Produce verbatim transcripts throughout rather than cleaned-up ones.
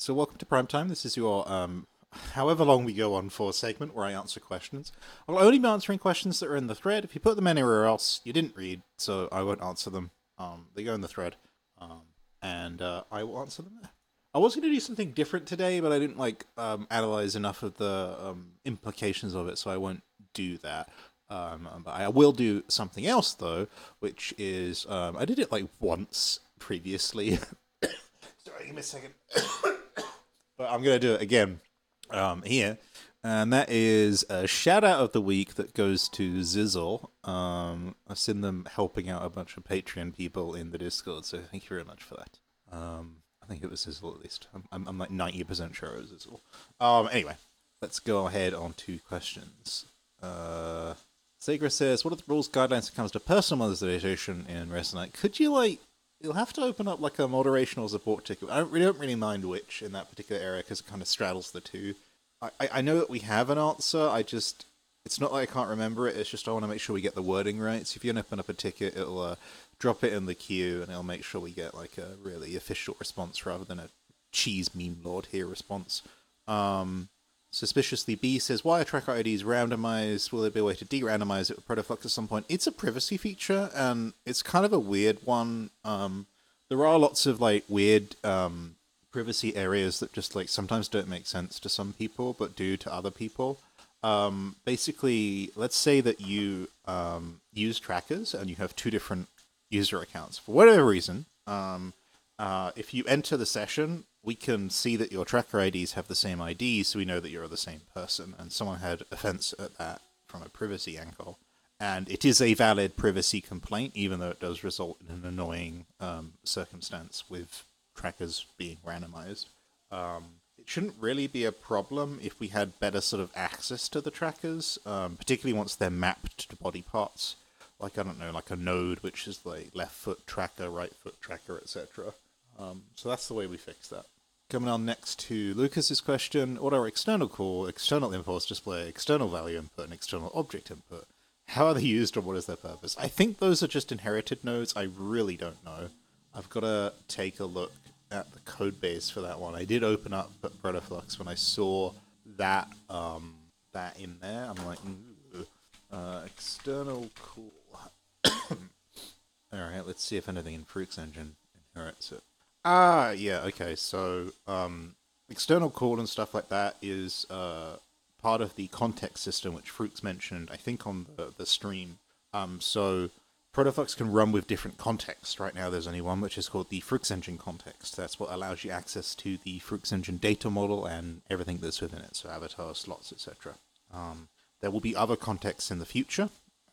So welcome to Primetime. This is your um, however long we go on for segment where I answer questions. I'll only be answering questions that are in the thread. If you put them anywhere else, you didn't read, so I won't answer them. Um, they go in the thread, um, and uh, I will answer them there. I was going to do something different today, but I didn't like um, analyze enough of the um, implications of it, so I won't do that. Um, but I will do something else though, which is um, I did it like once previously. Sorry, give me a second. But I'm going to do it again um, here. And that is a shout out of the week that goes to Zizzle. Um, I've seen them helping out a bunch of Patreon people in the Discord, so thank you very much for that. Um, I think it was Zizzle at least. I'm, I'm, I'm like ninety percent sure it was Zizzle. Um, anyway, let's go ahead on to questions. Uh, Sagra says, what are the rules guidelines when it comes to personal monetization in Resonate? Could you, like, you'll have to open up, like, a moderation or support ticket. I don't, really don't really mind which in that particular area, because it kind of straddles the two. I, I know that we have an answer, I just, it's not like I can't remember it, it's just I want to make sure we get the wording right. So if you open up a ticket, it'll uh, drop it in the queue, and it'll make sure we get, like, a really official response rather than a cheese meme lord here response. Um... Suspiciously B says, why are tracker I Ds randomized? Will there be a way to de-randomize it with Protoflux at some point? It's a privacy feature, and it's kind of a weird one. Um, there are lots of like weird um, privacy areas that just like sometimes don't make sense to some people, but do to other people. Um, basically, let's say that you um, use trackers and you have two different user accounts for whatever reason. Um, uh, if you enter the session, we can see that your tracker I Ds have the same I D, so we know that you're the same person. And someone had offense at that from a privacy angle. And it is a valid privacy complaint, even though it does result in an annoying um, circumstance with trackers being randomized. Um, it shouldn't really be a problem if we had better sort of access to the trackers, um, particularly once they're mapped to body parts. Like, I don't know, like a node, which is like left foot tracker, right foot tracker, et cetera. Um, so that's the way we fix that. Coming on next to Lucas's question, what are external call, external impulse display, external value input, and external object input? How are they used, or what is their purpose? I think those are just inherited nodes. I really don't know. I've got to take a look at the code base for that one. I did open up Protoflux when I saw that um, that in there. I'm like, ooh, uh, external call. All right, let's see if anything in Fruix Engine inherits it. Ah, yeah, okay, so um, external call and stuff like that is uh, part of the context system, which Fruix mentioned, I think, on the, the stream. Um, so Protoflux can run with different contexts. Right now there's only one, which is called the Fruix Engine context. That's what allows you access to the Fruix Engine data model and everything that's within it, so avatar, slots, et cetera. Um, there will be other contexts in the future,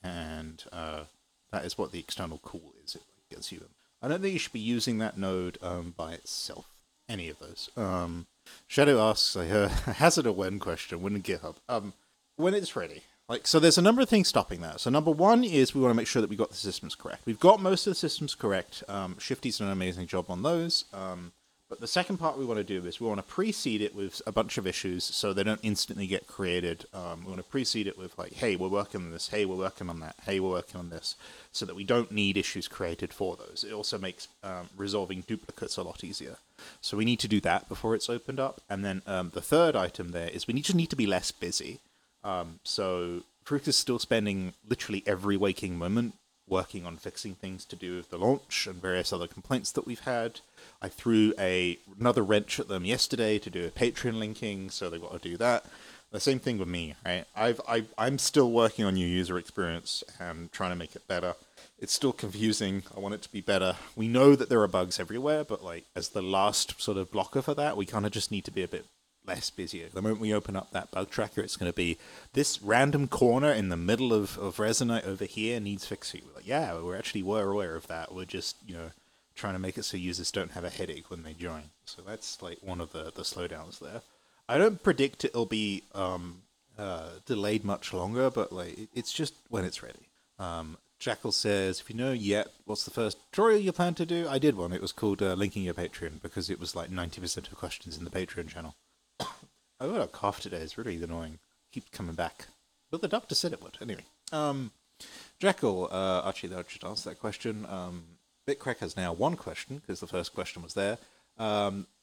and uh, that is what the external call is. It gives you them. I don't think you should be using that node um, by itself. Any of those. Um, Shadow asks a uh, hazard or when question, when in GitHub. Um, when it's ready. Like, so there's a number of things stopping that. So number one is we want to make sure that we got the systems correct. We've got most of the systems correct. Um, Shifty's done an amazing job on those. Um, but the second part we want to do is we want to pre-seed it with a bunch of issues so they don't instantly get created. Um, we want to pre-seed it with like, hey, we're working on this, hey, we're working on that, hey, we're working on this, so that we don't need issues created for those. It also makes um, resolving duplicates a lot easier. So we need to do that before it's opened up. And then um, the third item there is we need, just need to be less busy. Um, so Fruix is still spending literally every waking moment working on fixing things to do with the launch and various other complaints that we've had. I threw a another wrench at them yesterday to do a Patreon linking, so they've got to do that. The same thing with me, right? I've, I, I'm still working on your user experience and trying to make it better. It's still confusing. I want it to be better. We know that there are bugs everywhere, but like as the last sort of blocker for that, we kind of just need to be a bit less busy. The moment we open up that bug tracker, it's going to be this random corner in the middle of, of Resonate over here needs fixing. We're like, yeah, we're actually were aware of that. We're just, you know, trying to make it so users don't have a headache when they join. So that's like one of the, the slowdowns there. I don't predict it'll be um, uh, delayed much longer, but like it's just when it's ready. Um, Jackal says, if you know yet, what's the first tutorial you plan to do? I did one. It was called uh, Linking Your Patreon, because it was like ninety percent of questions in the Patreon channel. I got a cough today. It's really annoying. Keep coming back. But the doctor said it would. Anyway. Um, Jackal, uh, Archie, that should answer that question. Um, Bitcrack has now one question, because the first question was there. Um,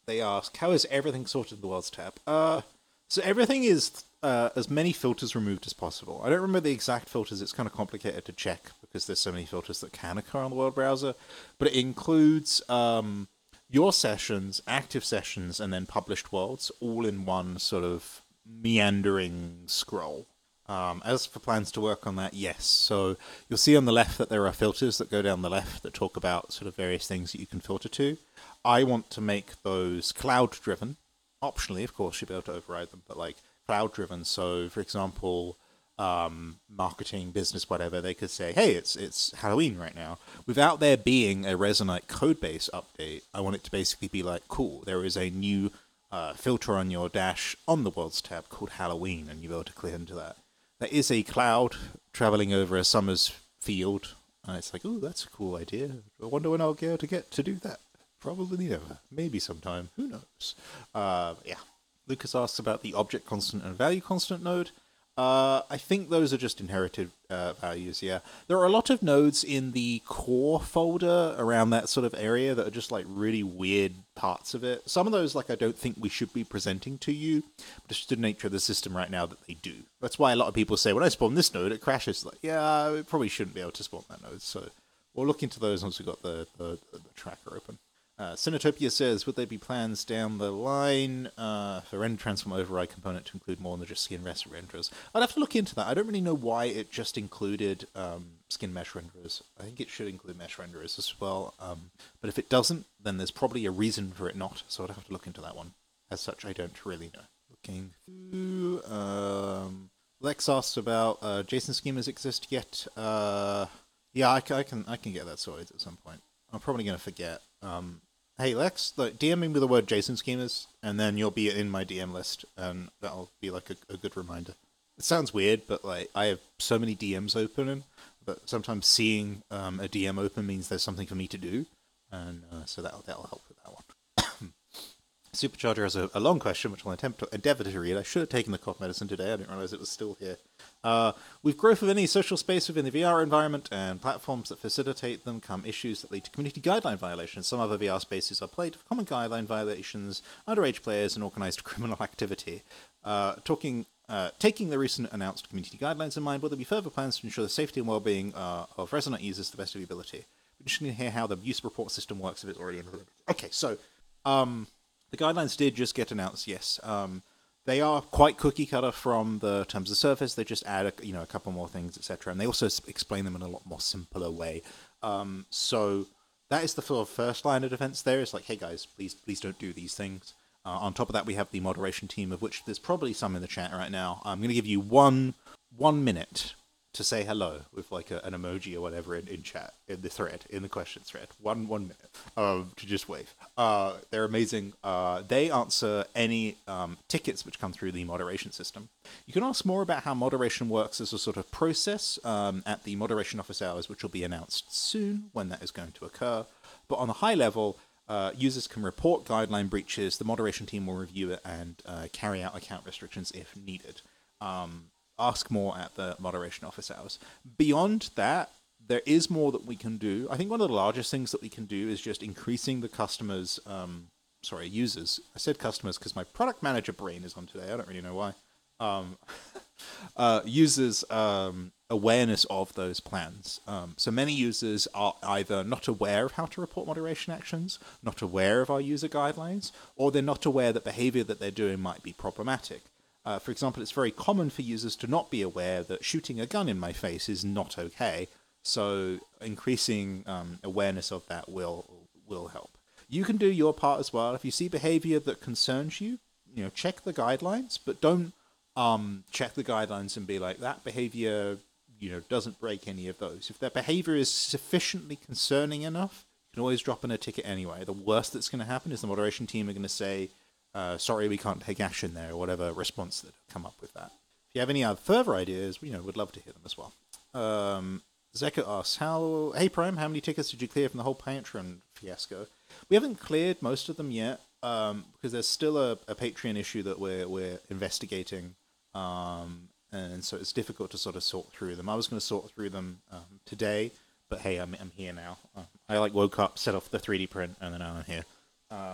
They ask, how is everything sorted in the Worlds tab? Uh, so everything is uh, as many filters removed as possible. I don't remember the exact filters. It's kind of complicated to check because there's so many filters that can occur on the World browser. But it includes um, your sessions, active sessions, and then published worlds all in one sort of meandering scroll. Um, as for plans to work on that, yes. So you'll see on the left that there are filters that go down the left that talk about sort of various things that you can filter to. I want to make those cloud-driven. Optionally, of course, you'll be able to override them, but like cloud-driven. So, for example, um, marketing, business, whatever, they could say, hey, it's it's Halloween right now. Without there being a Resonite codebase update, I want it to basically be like, cool, there is a new uh, filter on your dash on the Worlds tab called Halloween, and you'll be able to click into that. There is a cloud traveling over a summer's field, and it's like, oh, that's a cool idea. I wonder when I'll get able to get to do that. Probably never. Maybe sometime. Who knows? Uh, yeah. Lucas asks about the object constant and value constant node. Uh, I think those are just inherited uh, values, yeah. There are a lot of nodes in the core folder around that sort of area that are just like really weird parts of it. Some of those, like, I don't think we should be presenting to you, but it's just the nature of the system right now that they do. That's why a lot of people say, when I spawn this node, it crashes. Like, yeah, we probably shouldn't be able to spawn that node. So we'll look into those once we've got the, the, the tracker open. Uh, Cinetopia says, would there be plans down the line uh, for render transform override component to include more than just skin mesh renderers? I'd have to look into that. I don't really know why it just included um, skin mesh renderers. I think it should include mesh renderers as well. Um, but if it doesn't, then there's probably a reason for it not. So I'd have to look into that one. As such, I don't really know. Looking through... Um, Lex asked about uh, JSON schemas exist yet. Uh, yeah, I, I can I can get that sorted at some point. I'm probably going to forget. Um, hey, Lex, like, D M me with the word JSON schemas, and then you'll be in my D M list, and that'll be like a, a good reminder. It sounds weird, but like I have so many D Ms open, but sometimes seeing um, a D M open means there's something for me to do, and uh, so that'll that'll help with that one. Supercharger has a, a long question, which I'll attempt to endeavour to read. I should have taken the cough medicine today. I didn't realise it was still here. Uh, with growth of any social space within the V R environment and platforms that facilitate them come issues that lead to community guideline violations. Some other V R spaces are plagued with common guideline violations, underage players, and organised criminal activity. Uh, talking, uh, taking the recent announced community guidelines in mind, will there be further plans to ensure the safety and well-being uh, of Resonant users to the best of your ability? Interesting to hear how the use report system works if it's already implemented. Okay, so... Um, The guidelines did just get announced, yes. Um, they are quite cookie cutter from the terms of service. They just add a, you know, a couple more things, et cetera. And they also explain them in a lot more simpler way. Um, so that is the sort of first line of defense there. It's like, hey guys, please please don't do these things. Uh, on top of that, we have the moderation team, of which there's probably some in the chat right now. I'm going to give you one one minute to say hello with like a, an emoji or whatever in, in chat, in the thread, in the question thread. One one minute um, to just wave. Uh, they're amazing. Uh, they answer any um, tickets which come through the moderation system. You can ask more about how moderation works as a sort of process um, at the moderation office hours, which will be announced soon when that is going to occur. But on a high level, uh, users can report guideline breaches. The moderation team will review it and uh, carry out account restrictions if needed. Um, ask more at the moderation office hours. Beyond that, there is more that we can do. I think one of the largest things that we can do is just increasing the customers, um, sorry, users. I said customers because my product manager brain is on today. I don't really know why. Um, uh, users' um, awareness of those plans. Um, so many users are either not aware of how to report moderation actions, not aware of our user guidelines, or they're not aware that behavior that they're doing might be problematic. Uh, for example, it's very common for users to not be aware that shooting a gun in my face is not okay. So increasing um, awareness of that will will help. You can do your part as well. If you see behavior that concerns you, you know, check the guidelines, but don't um, check the guidelines and be like, that behavior, you know, doesn't break any of those. If that behavior is sufficiently concerning enough, you can always drop in a ticket anyway. The worst that's going to happen is the moderation team are going to say, Uh, sorry, we can't take action there, or whatever response that come up with that. If you have any other further ideas, you know, we'd love to hear them as well. Um, Zeka asks, "How? Hey Prime, how many tickets did you clear from the whole Patreon fiasco?" We haven't cleared most of them yet um, because there's still a, a Patreon issue that we're we're investigating, um, and so it's difficult to sort of sort through them. I was going to sort through them um, today, but hey, I'm I'm here now. Um, I like woke up, set off the three D print, and then I'm here. Um,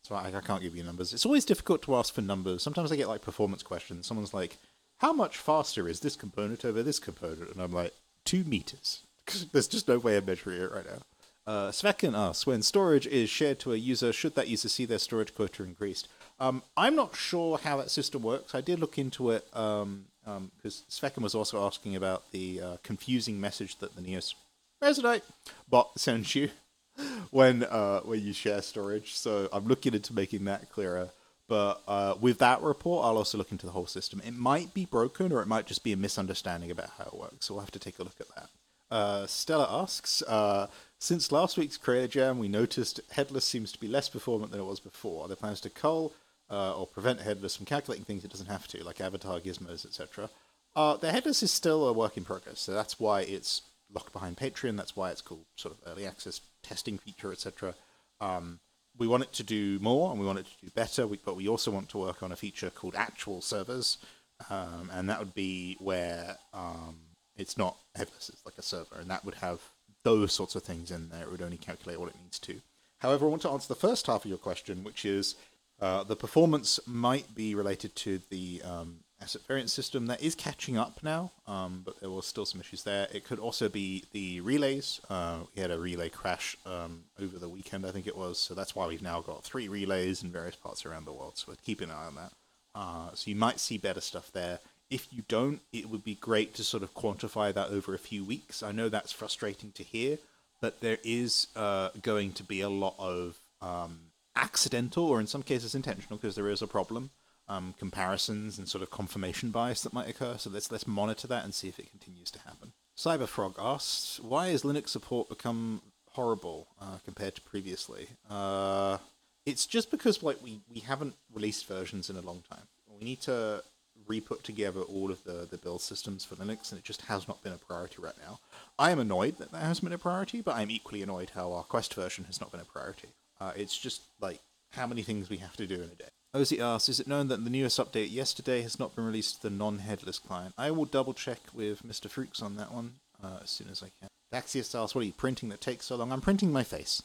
So I, I can't give you numbers. It's always difficult to ask for numbers. Sometimes I get like performance questions. Someone's like, how much faster is this component over this component? And I'm like, two meters. There's just no way of measuring it right now. Uh, Svekin asks, when storage is shared to a user, should that user see their storage quota increased? Um, I'm not sure how that system works. I did look into it because um, um, Svekin was also asking about the uh, confusing message that the Neos Resonate bot sends you when uh, when you share storage. So I'm looking into making that clearer. But uh, with that report, I'll also look into the whole system. It might be broken, or it might just be a misunderstanding about how it works. So we'll have to take a look at that. Uh, Stella asks, uh, since last week's Creator Jam, we noticed Headless seems to be less performant than it was before. Are there plans to cull uh, or prevent Headless from calculating things it doesn't have to, like avatar, gizmos, et cetera? Uh, the Headless is still a work in progress, so that's why it's locked behind Patreon. That's why it's called sort of early access testing feature, et cetera. Um, we want it to do more, and we want it to do better, we, but we also want to work on a feature called actual servers, um, and that would be where um, it's not headless, it's like a server, and that would have those sorts of things in there. It would only calculate what it needs to. However, I want to answer the first half of your question, which is uh, the performance might be related to the um, asset variance system. That is catching up now, um, but there was still some issues there. It could also be the relays. Uh, we had a relay crash um, over the weekend, I think it was, so that's why we've now got three relays in various parts around the world, so we're keeping an eye on that. Uh, so you might see better stuff there. If you don't, it would be great to sort of quantify that over a few weeks. I know that's frustrating to hear, but there is uh, going to be a lot of um, accidental, or in some cases intentional, because there is a problem, um, comparisons and sort of confirmation bias that might occur. So let's let's monitor that and see if it continues to happen. Cyberfrog asks, why has Linux support become horrible uh, compared to previously? Uh, it's just because like we, we haven't released versions in a long time. We need to re-put together all of the, the build systems for Linux, and it just has not been a priority right now. I am annoyed that that hasn't been a priority, but I'm equally annoyed how our Quest version has not been a priority. Uh, it's just, like, how many things we have to do in a day. Ozzy asks, is it known that the newest update yesterday has not been released to the non-headless client? I will double-check with Mister Fruits on that one uh, as soon as I can. Daxius asks, what are you printing that takes so long? I'm printing my face.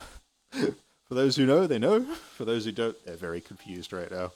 For those who know, they know. For those who don't, they're very confused right now.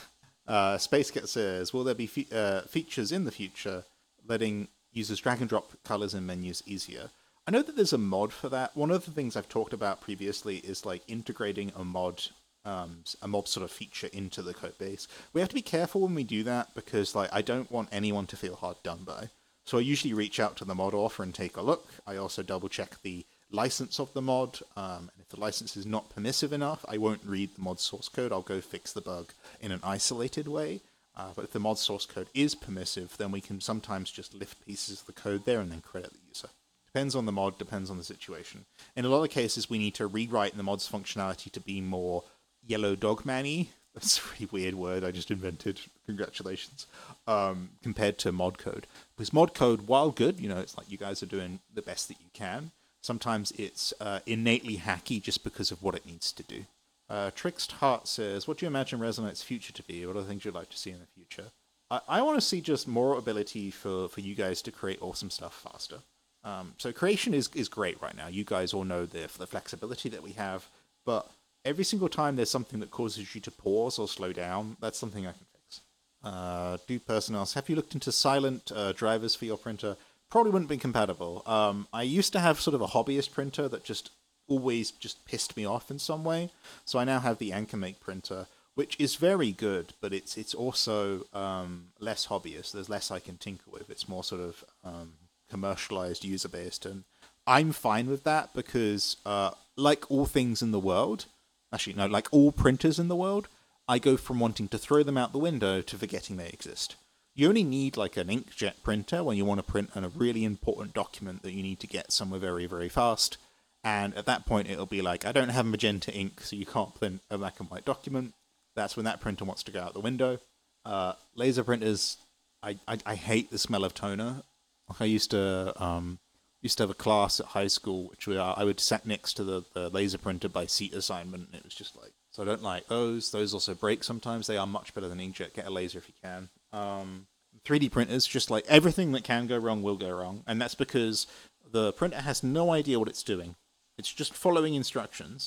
Uh, SpaceCat says, will there be fe- uh, features in the future letting users drag and drop colors in menus easier? I know that there's a mod for that. One of the things I've talked about previously is like integrating a mod, um, a mod sort of feature into the code base. We have to be careful when we do that because like I don't want anyone to feel hard done by. So I usually reach out to the mod author and take a look. I also double check the license of the mod, um, and if the license is not permissive enough, I won't read the mod source code. I'll go fix the bug in an isolated way. Uh, but if the mod source code is permissive, then we can sometimes just lift pieces of the code there and then credit the user. Depends on the mod, depends on the situation. In a lot of cases, we need to rewrite the mod's functionality to be more yellow dog man-y. That's a really weird word I just invented. Congratulations. Um, compared to mod code. Because mod code, while good, you know, it's like you guys are doing the best that you can. Sometimes it's uh, innately hacky just because of what it needs to do. Uh, Trickst Heart says, what do you imagine Resonite's future to be? What are the things you'd like to see in the future? I, I want to see just more ability for, for you guys to create awesome stuff faster. Um, so creation is, is great right now. You guys all know the, the flexibility that we have, but every single time there's something that causes you to pause or slow down, that's something I can fix. Uh, Dude Person asks, have you looked into silent uh, drivers for your printer? Probably wouldn't be compatible. Um, I used to have sort of a hobbyist printer that just always just pissed me off in some way. So I now have the AnchorMake printer, which is very good, but it's it's also um, less hobbyist. There's less I can tinker with. It's more sort of um, commercialized, user-based, and I'm fine with that because, uh, like all things in the world, actually no, like all printers in the world, I go from wanting to throw them out the window to forgetting they exist. You only need like an inkjet printer when you want to print on a really important document that you need to get somewhere very, very fast. And at that point, it'll be like, I don't have magenta ink, so you can't print a black and white document. That's when that printer wants to go out the window. Uh, laser printers, I, I I hate the smell of toner. I used to um used to have a class at high school, which we are, I would sat next to the, the laser printer by seat assignment, and it was just like, so I don't like those. Those also break sometimes. They are much better than inkjet. Get a laser if you can. Um, three D printers, just like everything that can go wrong will go wrong, and that's because the printer has no idea what it's doing. It's just following instructions.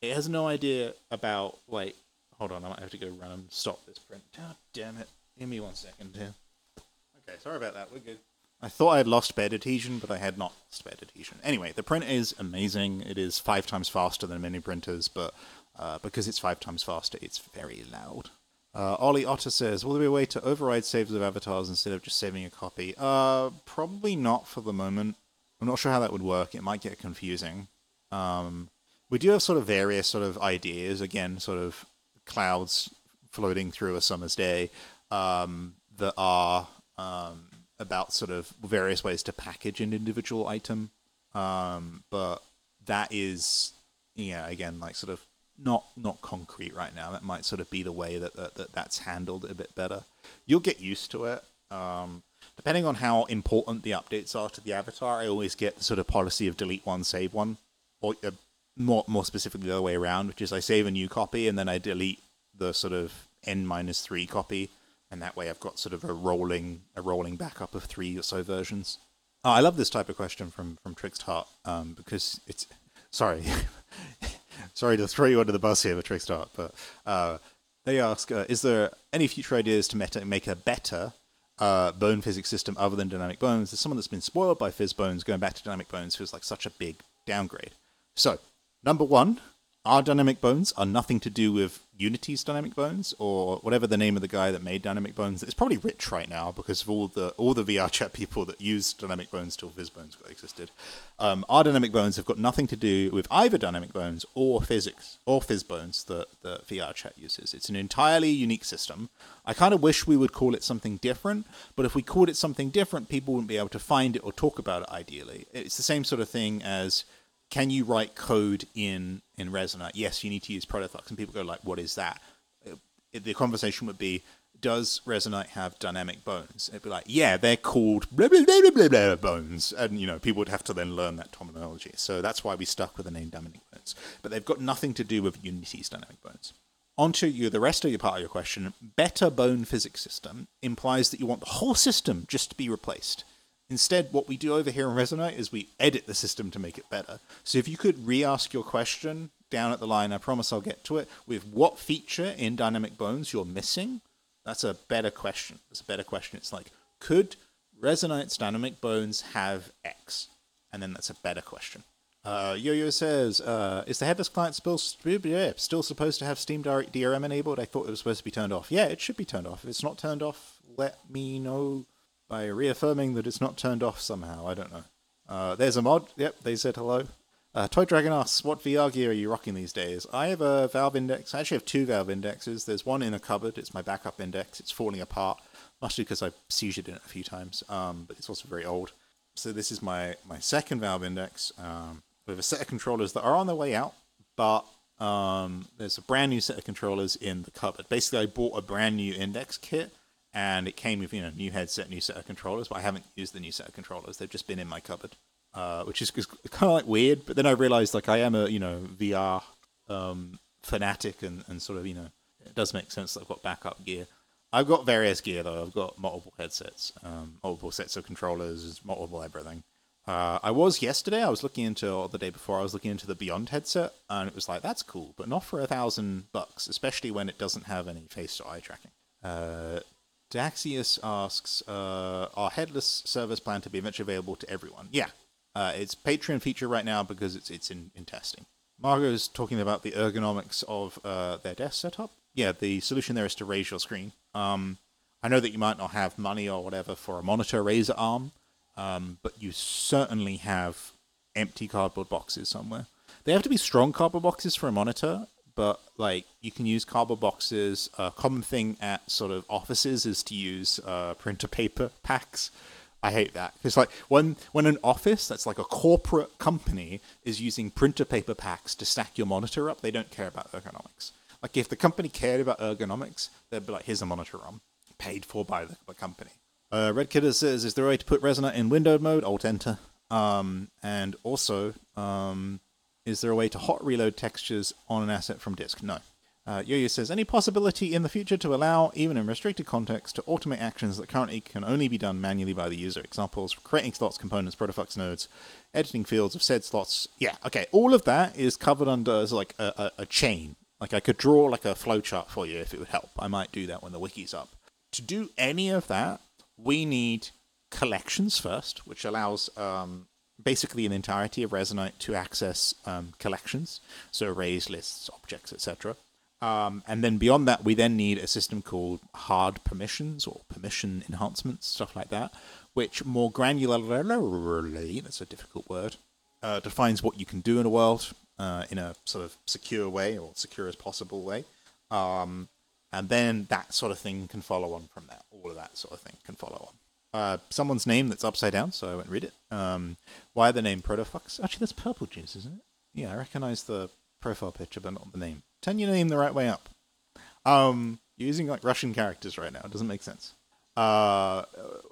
It has no idea about, like, hold on, I might have to go run and stop this print. God damn it. Give me one second here. Okay, sorry about that. We're good. I thought I had lost bed adhesion, but I had not lost bed adhesion. Anyway, the print is amazing. It is five times faster than mini printers, but uh, because it's five times faster, it's very loud. Uh, Ollie Otter says, will there be a way to override saves of avatars instead of just saving a copy? Uh, probably not for the moment. I'm not sure how that would work. It might get confusing. Um, we do have sort of various sort of ideas, again, sort of clouds floating through a summer's day, um, that are um, about sort of various ways to package an individual item. Um, but that is, yeah, again, like sort of not not concrete right now. That might sort of be the way that, that, that that's handled a bit better. You'll get used to it. Um, depending on how important the updates are to the avatar, I always get the sort of policy of delete one, save one, or uh, more more specifically the other way around, which is I save a new copy and then I delete the sort of n minus three copy, and that way I've got sort of a rolling a rolling backup of three or so versions. Oh, I love this type of question from from Twixt Heart, um, because it's sorry. Sorry to throw you under the bus here, Twixt Heart, but uh, they ask, uh, is there any future ideas to meta- make a better uh, bone physics system other than dynamic bones? As someone that's been spoiled by Fizz Bones, going back to dynamic bones feels like such a big downgrade. So, number one, our dynamic bones are nothing to do with Unity's dynamic bones, or whatever the name of the guy that made dynamic bones. It's probably rich right now because of all the all the V R chat people that used dynamic bones till Fizz Bones existed. Um, our dynamic bones have got nothing to do with either dynamic bones or physics or Fizz Bones that the V R chat uses. It's an entirely unique system. I kind of wish we would call it something different, but if we called it something different, people wouldn't be able to find it or talk about it ideally. It's the same sort of thing as, can you write code in, in Resonite? Yes, you need to use Protothux. And people go like, what is that? It, the conversation would be, does Resonite have dynamic bones? It'd be like, yeah, they're called blah, blah, blah, blah, blah, bones. And, you know, people would have to then learn that terminology. So that's why we stuck with the name dynamic bones. But they've got nothing to do with Unity's dynamic bones. Onto you, the rest of your part of your question. Better bone physics system implies that you want the whole system just to be replaced. Instead, what we do over here in Resonite is we edit the system to make it better. So if you could re-ask your question down at the line, I promise I'll get to it, with what feature in Dynamic Bones you're missing, that's a better question. It's a better question. It's like, could Resonite's Dynamic Bones have X? And then that's a better question. Uh, Yo-Yo says, uh, is the headless client still, still supposed to have Steam Direct D R M enabled? I thought it was supposed to be turned off. Yeah, it should be turned off. If it's not turned off, let me know by reaffirming that it's not turned off somehow. I don't know. Uh, there's a mod. Yep, they said hello. Uh, Toy Dragon asks, what V R gear are you rocking these days? I have a Valve Index. I actually have two Valve Indexes. There's one in a cupboard. It's my backup index. It's falling apart, mostly because I seizured in it a few times, um, but it's also very old. So this is my, my second Valve Index, um, with a set of controllers that are on their way out, but um, there's a brand new set of controllers in the cupboard. Basically, I bought a brand new index kit, and it came with, you know, new headset, new set of controllers, but I haven't used the new set of controllers. They've just been in my cupboard, uh, which is kind of like weird. But then I realized, like, I am a, you know, V R um, fanatic, and, and sort of, you know, it does make sense that I've got backup gear. I've got various gear, though. I've got multiple headsets, um, multiple sets of controllers, multiple everything. Uh, I was yesterday, I was looking into, or the day before, I was looking into the Beyond headset, and it was like, that's cool, but not for a thousand bucks, especially when it doesn't have any face to eye tracking. Uh, Daxius asks, uh, are headless servers planned to be eventually available to everyone? Yeah. Uh, it's Patreon feature right now because it's it's in, in testing. Margot's talking about the ergonomics of uh, their desk setup. Yeah, the solution there is to raise your screen. Um, I know that you might not have money or whatever for a monitor raiser arm, um, but you certainly have empty cardboard boxes somewhere. They have to be strong cardboard boxes for a monitor, but, like, you can use cardboard boxes. A common thing at sort of offices is to use uh, printer paper packs. I hate that. It's like, when, when an office that's like a corporate company is using printer paper packs to stack your monitor up, they don't care about ergonomics. Like, if the company cared about ergonomics, they'd be like, here's a monitor arm, paid for by the, the company. Uh, Red Kidder says, is there a way to put Resonite in windowed mode? Alt-Enter. Um, and also... Um, Is there a way to hot reload textures on an asset from disk? No. Uh, Yo-Yo says, any possibility in the future to allow, even in restricted context, to automate actions that currently can only be done manually by the user? Examples, creating slots, components, protofux nodes, editing fields of said slots. Yeah, okay, all of that is covered under as like a, a, a chain. Like I could draw like a flowchart for you if it would help. I might do that when the wiki's up. To do any of that, we need collections first, which allows um, basically an entirety of Resonite to access um, collections, so arrays, lists, objects, et cetera. Um, and then beyond that, we then need a system called hard permissions or permission enhancements, stuff like that, which more granularly, that's a difficult word, uh, defines what you can do in a world uh, in a sort of secure way or secure as possible way. Um, and then that sort of thing can follow on from that. All of that sort of thing can follow on. Uh, someone's name that's upside down, so I won't read it. Um, why the name Protofux? Actually, that's Purple Juice, isn't it? Yeah, I recognize the profile picture, but not the name. Turn your name the right way up. Um, you're using like Russian characters right now. It doesn't make sense. Uh,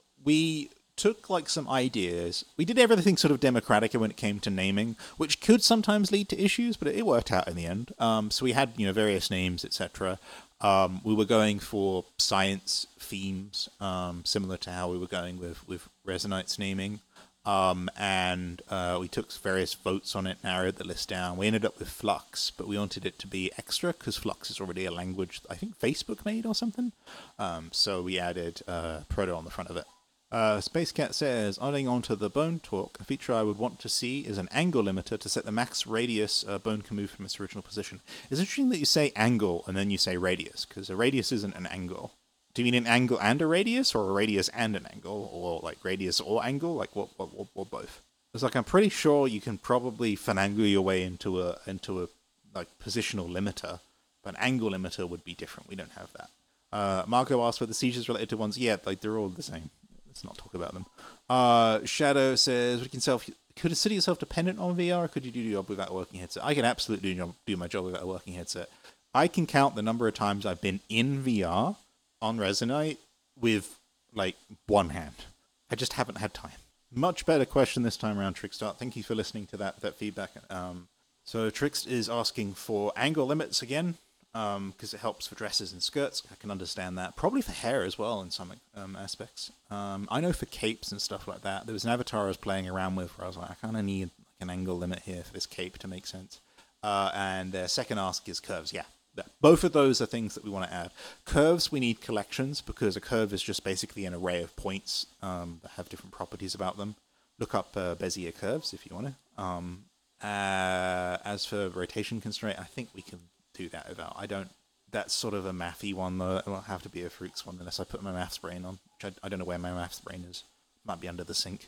we took like some ideas. We did everything sort of democratic when it came to naming, which could sometimes lead to issues, but it worked out in the end. Um, so we had you know various names, et cetera. Um, we were going for science themes, um, similar to how we were going with with Resonite's naming. Um, and uh, we took various votes on it, narrowed the list down. We ended up with Flux, but we wanted it to be extra because Flux is already a language I think Facebook made or something. Um, so we added uh, Proto on the front of it. Uh, Space Cat says, adding on to the bone talk, a feature I would want to see is an angle limiter to set the max radius a bone can move from its original position. It's interesting that you say angle and then you say radius, because a radius isn't an angle. Do you mean an angle and a radius, or a radius and an angle, or like radius or angle, like what, what, what, what both? It's like I'm pretty sure you can probably finagle your way into a into a like positional limiter, but an angle limiter would be different. We don't have that. Uh, Marco asked whether seizures related to ones. Yeah, like they're all the same. Let's not talk about them. Uh, Shadow says, we can self. Could a city itself dependent on V R, or could you do your job without a working headset? I can absolutely do, do my job without a working headset. I can count the number of times I've been in V R on Resonite with like one hand. I just haven't had time. Much better question this time around, Trickstart. Thank you for listening to that that feedback. Um, so Trixt is asking for angle limits again, because um, it helps for dresses and skirts. I can understand that. Probably for hair as well in some um, aspects. Um, I know for capes and stuff like that, there was an avatar I was playing around with where I was like, I kind of need like an angle limit here for this cape to make sense. Uh, and their second ask is curves. Yeah. Both of those are things that we want to add. Curves, we need collections, because a curve is just basically an array of points um, that have different properties about them. Look up uh, Bezier curves if you want to. Um, uh, as for rotation constraint, I think we can do that without. I don't. That's sort of a mathy one, though. It will have to be a Fruits one unless I put my maths brain on, which I, I don't know where my maths brain is. Might be under the sink.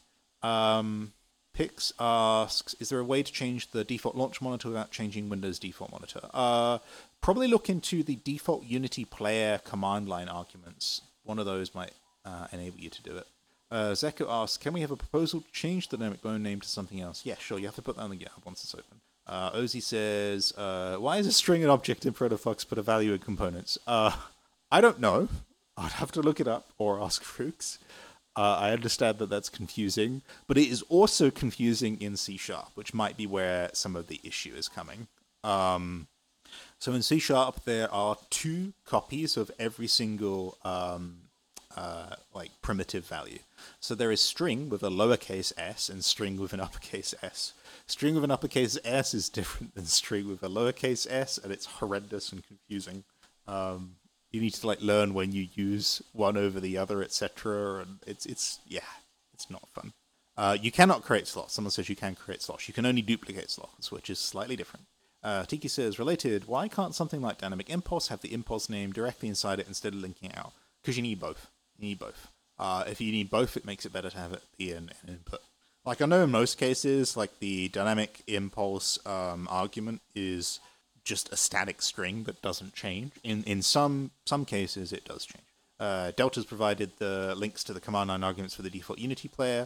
Um, Pix asks, is there a way to change the default launch monitor without changing Windows default monitor? Uh, probably look into the default Unity player command line arguments. One of those might uh, enable you to do it. Uh, Zeko asks, can we have a proposal to change the dynamic bone name to something else? Yeah, sure, you have to put that on the GitHub once it's open. Uh, Ozzy says, uh, why is a string an object in Protoflux but a value in components? Uh, I don't know. I'd have to look it up or ask Frooks. Uh, I understand that that's confusing, but it is also confusing in C Sharp, which might be where some of the issue is coming. Um, so in C Sharp, there are two copies of every single um, uh, like primitive value. So there is string with a lowercase s and string with an uppercase s. String with an uppercase s is different than string with a lowercase s, and it's horrendous and confusing. Um, You need to like learn when you use one over the other, et cetera. And it's it's yeah, it's not fun. Uh, you cannot create slots. Someone says you can create slots. You can only duplicate slots, which is slightly different. Uh, Tiki says, related, why can't something like Dynamic Impulse have the impulse name directly inside it instead of linking it out? Because you need both. You need both. Uh, if you need both, it makes it better to have it be an, an input. Like I know in most cases, like the Dynamic Impulse um, argument is just a static string that doesn't change. In in some some cases, it does change. Uh, Delta's provided the links to the command line arguments for the default Unity player.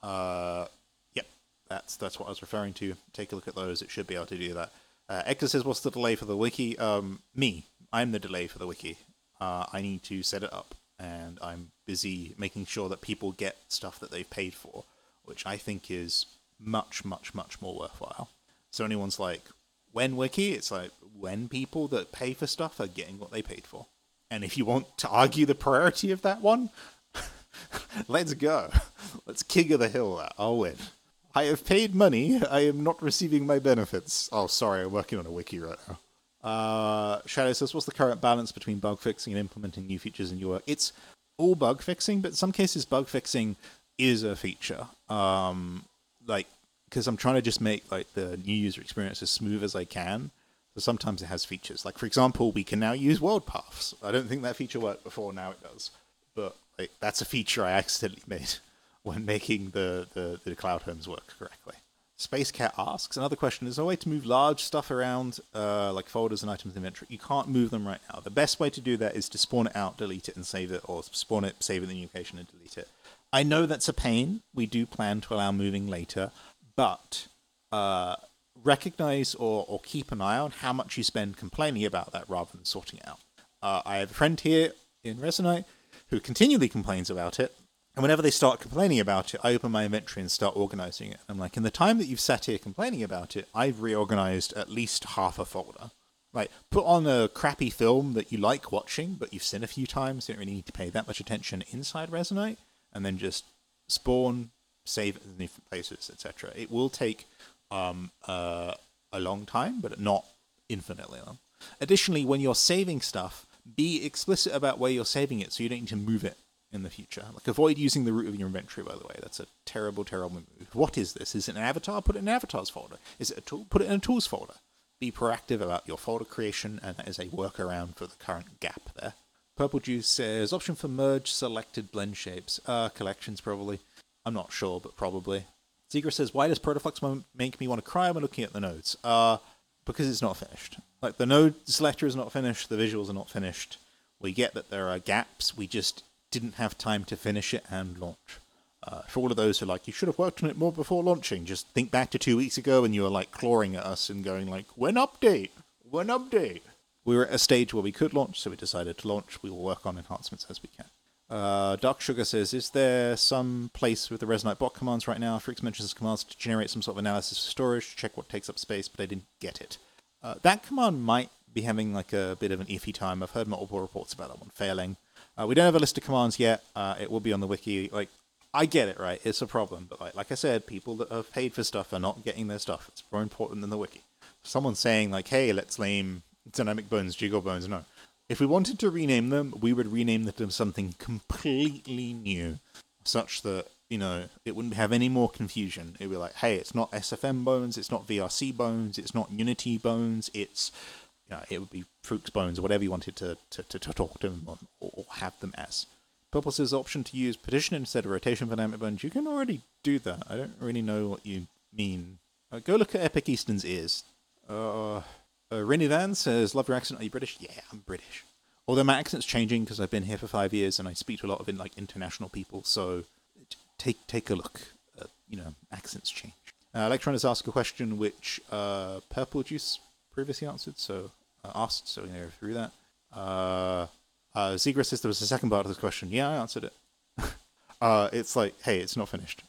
Uh, yep, that's that's what I was referring to. Take a look at those. It should be able to do that. Uh, Ector says, what's the delay for the wiki? Um, me. I'm the delay for the wiki. Uh, I need to set it up, and I'm busy making sure that people get stuff that they've paid for, which I think is much, much, much more worthwhile. So anyone's like, when wiki, it's like when people that pay for stuff are getting what they paid for. And if you want to argue the priority of that one, let's go. Let's king of the hill that. I'll win. I have paid money. I am not receiving my benefits. Oh, sorry. I'm working on a wiki right now. Uh, Shadow says, what's the current balance between bug fixing and implementing new features in your work? It's all bug fixing, but in some cases bug fixing is a feature. Um, like, because I'm trying to just make like the new user experience as smooth as I can. So sometimes it has features. Like, for example, we can now use world paths. I don't think that feature worked before. Now it does. But like, that's a feature I accidentally made when making the, the, the cloud homes work correctly. Space Cat asks, another question, is there a way to move large stuff around, uh, like folders and items in inventory? You can't move them right now. The best way to do that is to spawn it out, delete it, and save it, or spawn it, save it in the new location, and delete it. I know that's a pain. We do plan to allow moving later, but uh, recognize or, or keep an eye on how much you spend complaining about that rather than sorting it out. Uh, I have a friend here in Resonite who continually complains about it. And whenever they start complaining about it, I open my inventory and start organizing it. I'm like, in the time that you've sat here complaining about it, I've reorganized at least half a folder. Like, put on a crappy film that you like watching, but you've seen a few times, you don't really need to pay that much attention inside Resonite, and then just spawn, save it in different places, et cetera. It will take um, uh, a long time, but not infinitely long. Additionally, when you're saving stuff, be explicit about where you're saving it so you don't need to move it in the future. Like, avoid using the root of your inventory, by the way. That's a terrible, terrible move. What is this? Is it an avatar? Put it in an avatars folder. Is it a tool? Put it in a tools folder. Be proactive about your folder creation, and that is a workaround for the current gap there. Purple Juice says, option for merge selected blend shapes. Uh, collections, probably. I'm not sure, but probably. Zegra says, why does Protoflux make me want to cry when looking at the nodes? Uh, because it's not finished. Like, the node selector is not finished, the visuals are not finished. We get that there are gaps, we just didn't have time to finish it and launch. Uh, for all of those who are like, you should have worked on it more before launching, just think back to two weeks ago and you were like clawing at us and going like, when update? When update? We were at a stage where we could launch, so we decided to launch. We will work on enhancements as we can. Uh, Dark Sugar says, is there some place with the Resonite bot commands right now? Freaks mentions commands to generate some sort of analysis for storage, to check what takes up space, but I didn't get it. Uh, that command might be having like a bit of an iffy time. I've heard multiple reports about that one failing. Uh, we don't have a list of commands yet. Uh, it will be on the wiki. Like, I get it, right? It's a problem. But like, like I said, people that have paid for stuff are not getting their stuff. It's more important than the wiki. Someone saying like, hey, let's name Dynamic Bones, Jiggle Bones. No. If we wanted to rename them, we would rename them to something completely new, such that, you know, it wouldn't have any more confusion. It would be like, hey, it's not S F M Bones, it's not V R C Bones, it's not Unity Bones, it's... You know, it would be Fruit's Bones or whatever you wanted to, to, to, to talk to them on or have them as. Purple says option to use partition instead of rotation for Dynamic Bones. You can already do that. I don't really know what you mean. Uh, go look at Epic Easton's ears. Uh, uh, Rennie Van says, love your accent. Are you British? Yeah, I'm British. Although my accent's changing because I've been here for five years and I speak to a lot of like international people. So take take a look. Uh, you know, accents change. Uh, Electron has asked a question which uh, Purple Juice previously answered, so uh, asked, so we're going to go through that. Uh, uh, Zegra says there was a second part of this question. Yeah, I answered it. uh, it's like, hey, it's not finished.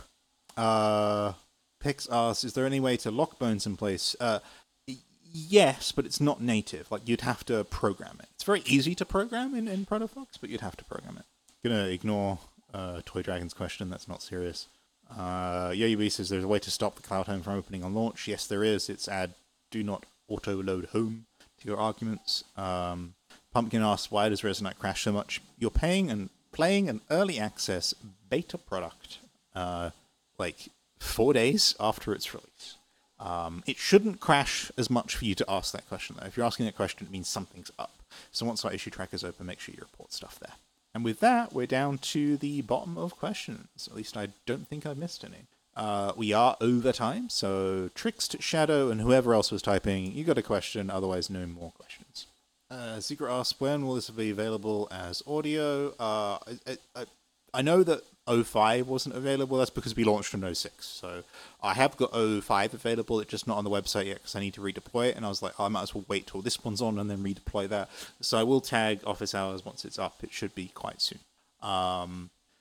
Uh, Pix asks, is there any way to lock bones in place? Uh, yes, but it's not native. Like, you'd have to program it. It's very easy to program in, in Protoflux, but you'd have to program it. Gonna ignore uh, Toy Dragon's question. That's not serious. Uh, Yo-Yo says there's a way to stop the Cloud Home from opening on launch. Yes, there is. It's add do not auto-load home to your arguments. Um, Pumpkin asks, why does Resonite crash so much? You're paying and playing an early access beta product, uh, like four days after its release. Um, it shouldn't crash as much for you to ask that question, though. If you're asking that question, it means something's up. So once our issue tracker's open, make sure you report stuff there. And with that, we're down to the bottom of questions. At least I don't think I've missed any. Uh, we are over time, so Trixt, Shadow, and whoever else was typing, you got a question, otherwise no more questions. Uh, Secret asks, when will this be available as audio? Uh, I, I, I know that oh five wasn't available, that's because we launched on oh six, so I have got oh five available, it's just not on the website yet because I need to redeploy it, and I was like, oh, I might as well wait till this one's on and then redeploy that. So I will tag office hours once it's up, it should be quite soon. Um...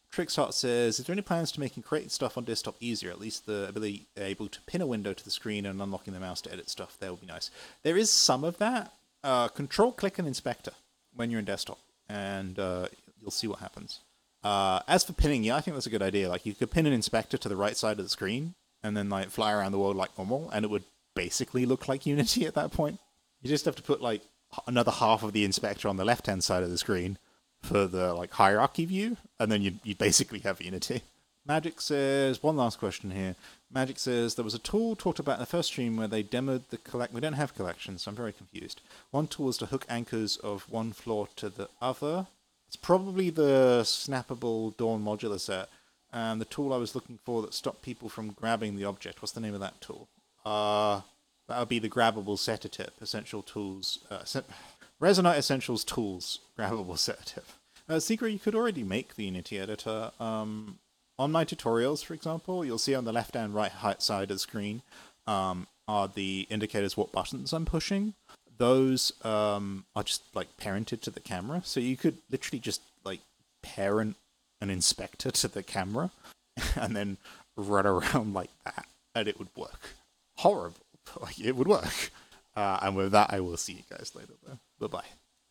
Tricksheart says, is there any plans to making creating stuff on desktop easier? At least the ability able to pin a window to the screen and unlocking the mouse to edit stuff. That would be nice. There is some of that. Uh, control click an inspector when you're in desktop, and uh, you'll see what happens. Uh, as for pinning, yeah, I think that's a good idea. Like, you could pin an inspector to the right side of the screen, and then like fly around the world like normal, and it would basically look like Unity at that point. You just have to put like another half of the inspector on the left-hand side of the screen for the like hierarchy view, and then you you basically have Unity. Magic says, one last question here. Magic says, there was a tool talked about in the first stream where they demoed the collect. We don't have collections, so I'm very confused. One tool is to hook anchors of one floor to the other. It's probably the snappable Dawn modular set. And the tool I was looking for that stopped people from grabbing the object. What's the name of that tool? Uh, that would be the grabbable setter tip. Essential tools. Uh, Resonite Essentials Tools grabbable setter tip. Uh, Secret, you could already make the Unity editor. Um, on my tutorials, for example, you'll see on the left and right side of the screen um, are the indicators what buttons I'm pushing. Those um, are just like parented to the camera. So you could literally just like parent an inspector to the camera and then run around like that, and it would work. Horrible, but like it would work. Uh, and with that, I will see you guys later, though. Bye-bye.